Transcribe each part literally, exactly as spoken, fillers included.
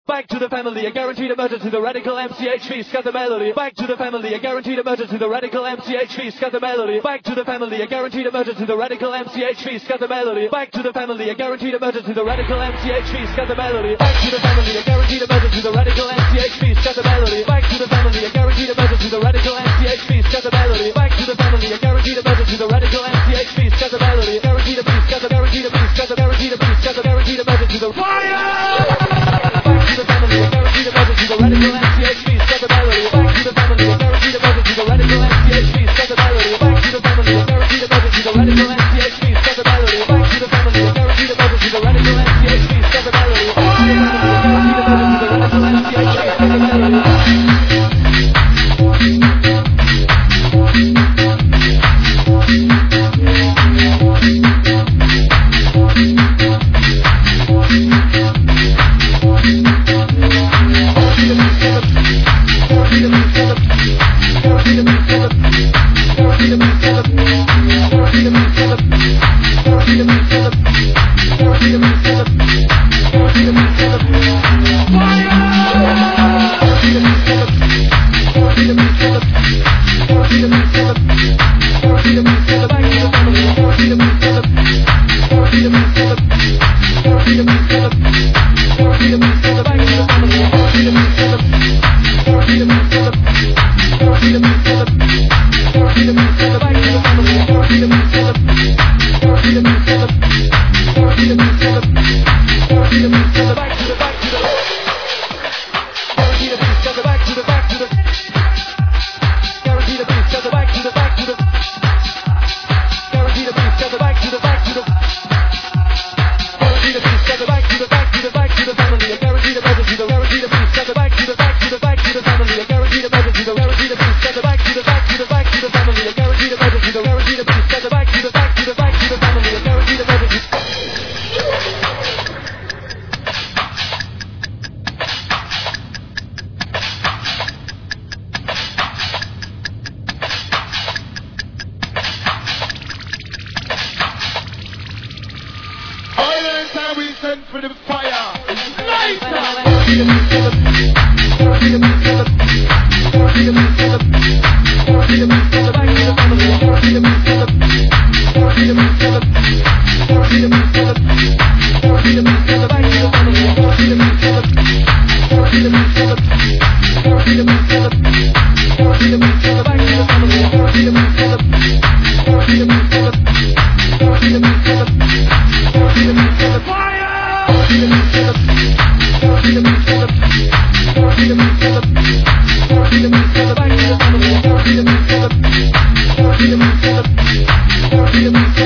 Back to the family, a guaranteed emergency, the radical M C H V, scat the melody. Back to the family, a guaranteed emergency, the radical M C H V, scat the melody. Back to the family, a guaranteed emergency, the radical M C H V, scat the melody. Back to the family, a guaranteed emergency, the radical M C H V, scat the melody. Back to the family, a guaranteed emergency, the radical M C H V, scat the melody. Back to the family, a guaranteed emergency, the radical M C H V, scat the melody. Back to the family, a guaranteed emergency, the radical M C H V, scat the melody. Guaranteed a beat, scat the guaranteed a beat, scat the guaranteed a beat, scat the guaranteed emergency, the fire. Back to the family, a guaranteed emergency, the radical M C H V, scat the melody. Back to the family, a guaranteed emergency, the radical M C H V, scat the melody. Back to the family, a guaranteed emergency, the radical M C H V, scat the melody. Back to the family, a guaranteed emergency, the radical M C H V, scat the melody. Back to the family, a guaranteed emergency, the radical M C H V, scat the melody.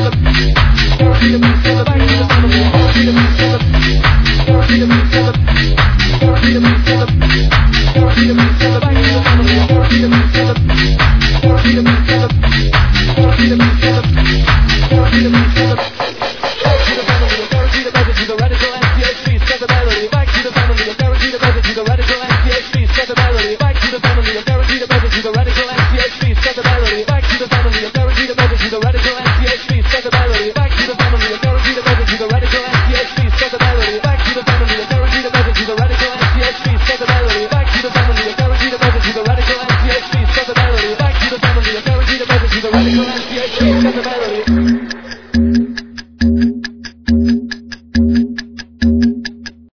Fire!